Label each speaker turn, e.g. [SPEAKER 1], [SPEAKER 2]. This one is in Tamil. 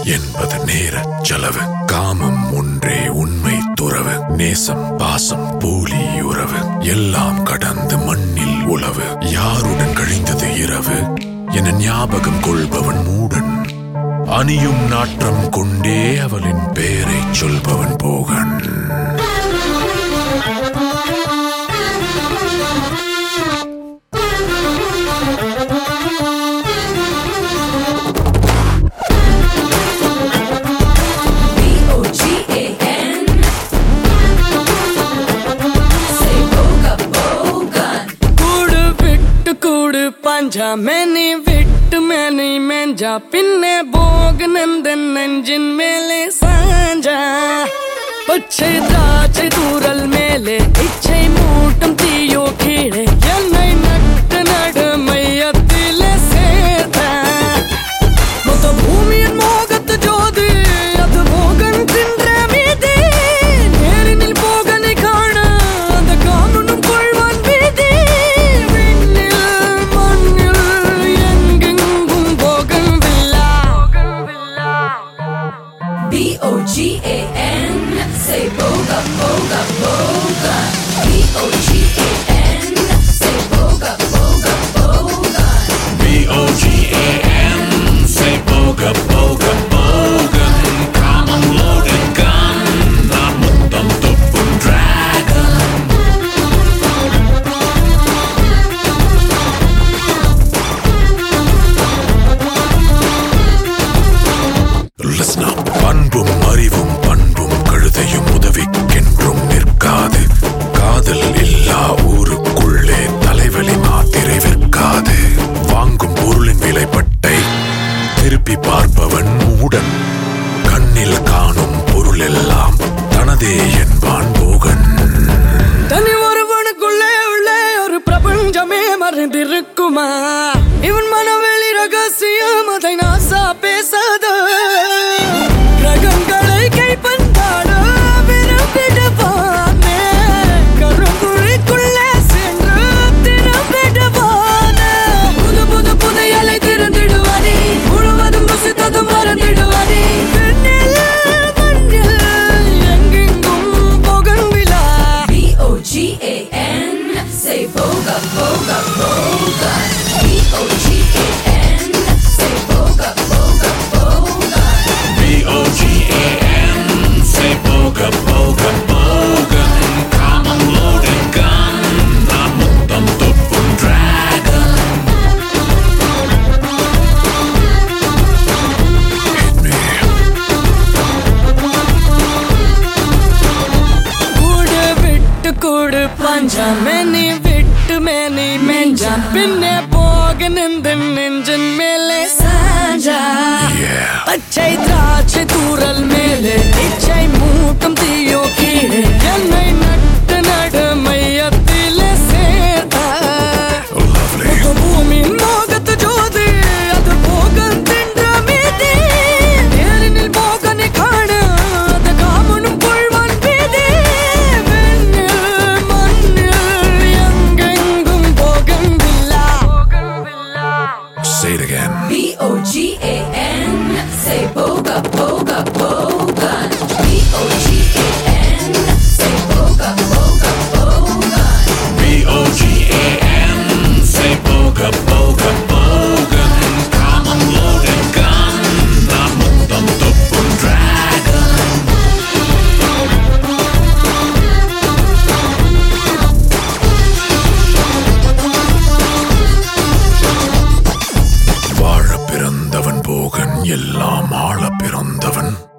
[SPEAKER 1] என்பது நேரச் செலவு. காமம் ஒன்றே உண்மை துறவு. நேசம் பாசம் போலி உறவு எல்லாம் கடந்து மண்ணில் உழவு. யாருடன் கழிந்தது இரவு என ஞாபகம் கொள்பவன் மூடன். அணியும் நாற்றம் கொண்டே அவளின் பெயரை சொல்பவன் போகன்.
[SPEAKER 2] मैंने विट मैंने मेंजा पिन्ने बोग नंदन नंजिन मेले सांजा पच्छे दाचे दूरल मेले इच्छे मूटम तीयो कीड़े यन्नै नट नड मैयत्तिले सेता मुत भूमियन मोगत जोदी अद भोगन तिंद्रे मीदे नेरिनिल पोगने काण अंद कामुनुम कोळ्वान वीदे
[SPEAKER 3] B-O-G-A-N, say boga, boga, boga. B-O-G-A-N, say boga, boga, boga.
[SPEAKER 1] B-O-G-A-N, say boga, boga, boga. Come on, loaded gun, நான் முத்தம் துப்பும் dragon. Listen up. அன்பும் அறிவும் பண்பும் கழுதையும் உதவிக்கென்றும் நிற்காது. காதல் இல்லா ஊருக்குள்ளே தலைவலி மாத்திரை விற்காது. வாங்கும் பொருளின் விலைப்பட்டை திருப்பி பார்ப்பவன் மூடன். கண்ணில் காணும் பொருள் எல்லாம் தனதே என்பான் போகன்.
[SPEAKER 2] தனி ஒருவனுக்குள்ளே உள்ளே ஒரு பிரபஞ்சமே மறைந்திருக்குமா? இவன் மனவெளி ரகசியம் அதை நாசா பேசாத. ரகங்களை கைப்பந்தாட விரும்பிடுவானே. கருங்குழிக்குள்ளே சென்று திறம்பிடுவானே. புது புது புதையலை திறந்திடுவானே. முழுவதும் ருசித்ததும் மறந்திடுவானே. மண்ணில் எங்கெங்கும் போகன் விழா.
[SPEAKER 3] B-O-G-A-N, say boga, boga, boga. B-O-G-A-N, say boga, boga, boga.
[SPEAKER 1] B-O-G-A-N, say boga, boga, boga. Come on, loaded gun, நான் முத்தம் துப்பும் dragon. Hit me.
[SPEAKER 2] கூடு விட்டு கூடு பஞ்சா மேனி விட்டு மேனி மெஞ்சா பின்னே போக நின்றன் நெஞ்சன் மேலே சாஞ்சா. பச்சை திராட்சை தூரல் மேலே இச்சை மூட்டம் தீயோ கீழே என்னை நட்டு நடு மையத்திலே சேர்த்தா. பூமியின் மோகத்து ஜோதி அது போகன் தின்ற மீதே. நேரினில் போகனை காண அது காமனும் கொள்வான் வீதே. வெண்ணில் மண்ணில் எங்கெங்கும் bougainvillea.
[SPEAKER 1] Say it again.
[SPEAKER 3] B-O-G-A-N, say boga, boga, boga. B-O-G-A-N, say boga, boga, boga.
[SPEAKER 1] B-O-G-A-N, say boga, boga, boga. Come on, loaded gun, நான் முத்தம் துப்பும் dragon. வாழ பிறந்தவன் போகன் எல்லாம் ஆள பிறந்தவன்.